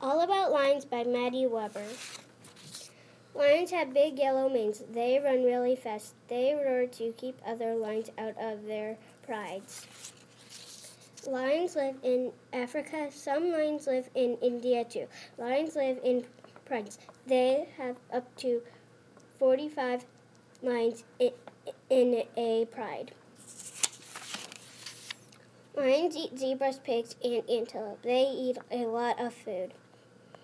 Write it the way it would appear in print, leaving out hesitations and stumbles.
All About Lions by Maddie Weber. Lions have big yellow manes. They run really fast. They roar to keep other lions out of their prides. Lions live in Africa. Some lions live in India too. Lions live in prides. They have up to 45 lions in a pride. Lions eat zebras, pigs, and antelope. They eat a lot of food.